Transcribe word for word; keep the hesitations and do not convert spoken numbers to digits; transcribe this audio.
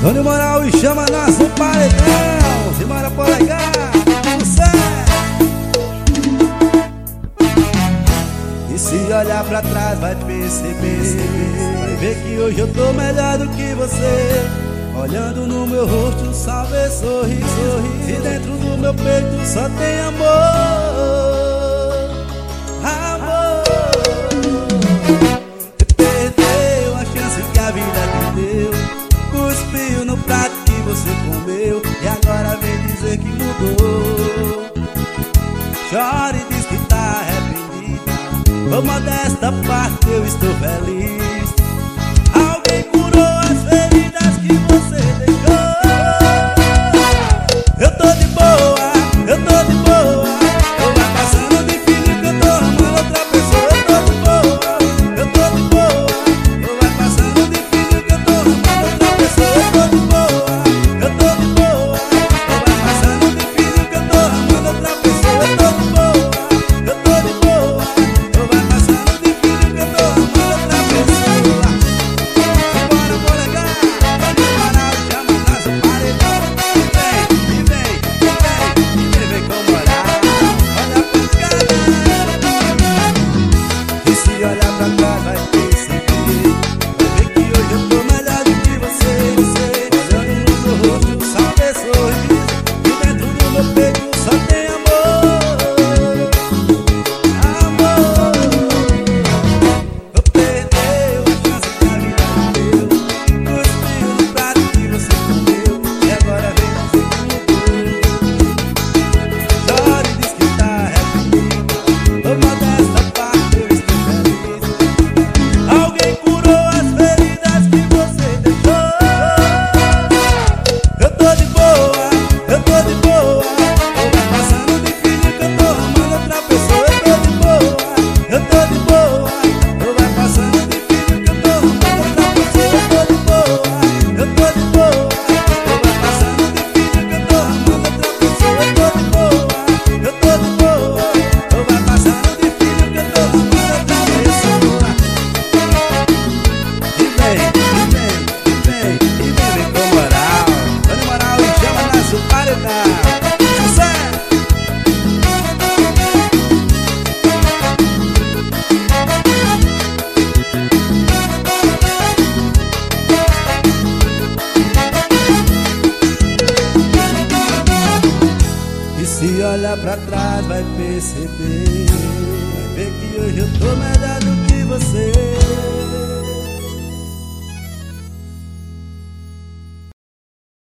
Dona Moral e chama nosso paredão. Simbora polegar, sucesso. E se olhar pra trás vai perceber, vai ver que hoje eu tô melhor do que você. Olhando no meu rosto só vê sorriso, sorriso. E dentro do meu peito só tem amor. Amor. Você perdeu a chance que a vida te deu, cuspiu no prato que você comeu, e agora vem dizer que mudou. Chora e diz que tá arrependida, ô modesta parte eu estou feliz. Alguém curou as feridas que você deixou. Eu tô de boa, eu tô de boa. Tô vai passando de filho que eu tô amando outra pessoa. Eu tô de boa, eu tô de boa. Tô vai passando de filho que eu tô amando outra pessoa. Eu tô de boa, eu tô de boa. Tô vai passando de filho que eu tô amando outra pessoa. Eu tô de boa, eu tô de boa. Tô vai passando de filho que eu tô amando outra pessoa. Simbora polegar, vai no Moral, chama nosso paredão. E vem, e vem, e vem, e vem com moral. Olha pra cá. E se olhar pra trás vai perceber, vai ver que hoje eu tô melhor do que você, você. Olhando no meu rosto só vê sorriso, e dentro do meu peito só tem amor. Amor. Eu perdeu a chance que a vida me deu, cuspiu no prato que você comeu, e agora vem dizer que mudou. Chora e diz que tá arrependida, ô modesta parte eu estou feliz. Alguém curou as feridas que você deixou. Eu tô de boa, eu tô de boa. Tô vai passando de filho que eu tô amando outra pessoa. Eu tô de boa, eu tô de boa. Tô vai passando de filho que eu tô amando outra pessoa. Eu tô de boa, eu tô de boa. Tô vai passando de filho que eu tô amando outra pessoa. Eu tô de boa, eu tô de boa. Tô vai passando de filho que eu tô amando outra pessoa. E vem, e vem, e vem, e vem, vem com moral. Dona Moral e chama nosso paredão. Sucesso! E se olhar pra trás vai perceber, vai ver que hoje eu tô melhor do que você.